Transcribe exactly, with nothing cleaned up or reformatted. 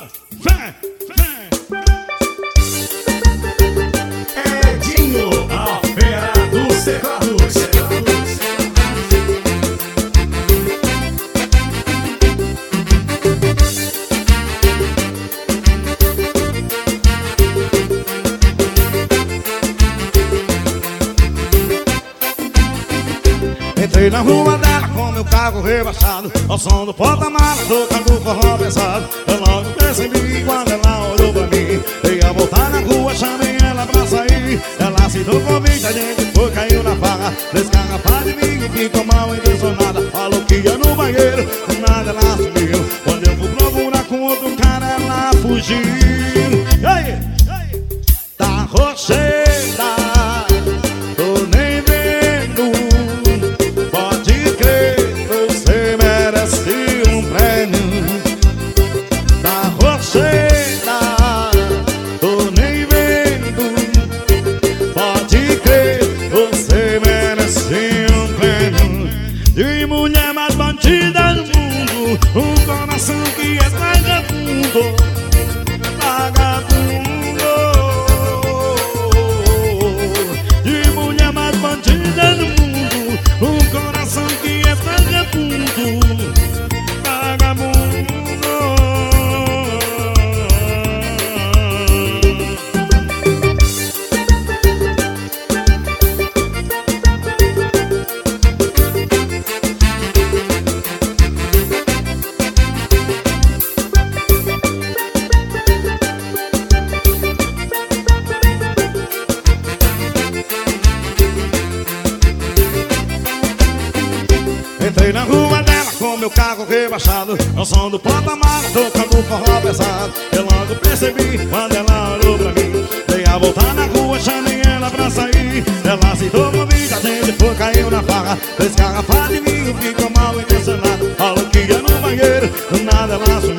fé, fé. Edinho, a fera dos cerrados. Entrei na rua dela com meu carro rebaixado, ao som do porta-mala, tocando forró pesado. Eu logo percebi quando ela olhou pra mim. Dei a voltar na rua, chamei ela pra sair. Ela aceitou o convite, a gente foi, caiu na farra. Três garrafas de vinho, ficou mal intencionada. Falou que ia no banheiro, do nada ela sumiu. Quando eu fui procurar com outro cara, ela fugiu. E aí? Tá rocheira, tô nem vendo. Pode crer, você merece um prêmio. Tá rocheira, tô nem vendo. Pode crer, você merece um prêmio. De mulher mais bandida do mundo, um coração que é vagabundo, vagabundo. De mulher mais bandida do mundo, um coração que é vagabundo, vagabundo. Entrei na rua dela com meu carro rebaixado, ao som do porta-mala, tocando forró pesado. Eu logo percebi quando ela olhou pra mim. Dei a voltar na rua, chamei ela pra sair. Ela aceitou o convite, a gente foi, caiu na farra. Três garrafas de vinho, ficou mal intencionado. Falou que ia no banheiro, do nada ela sumiu.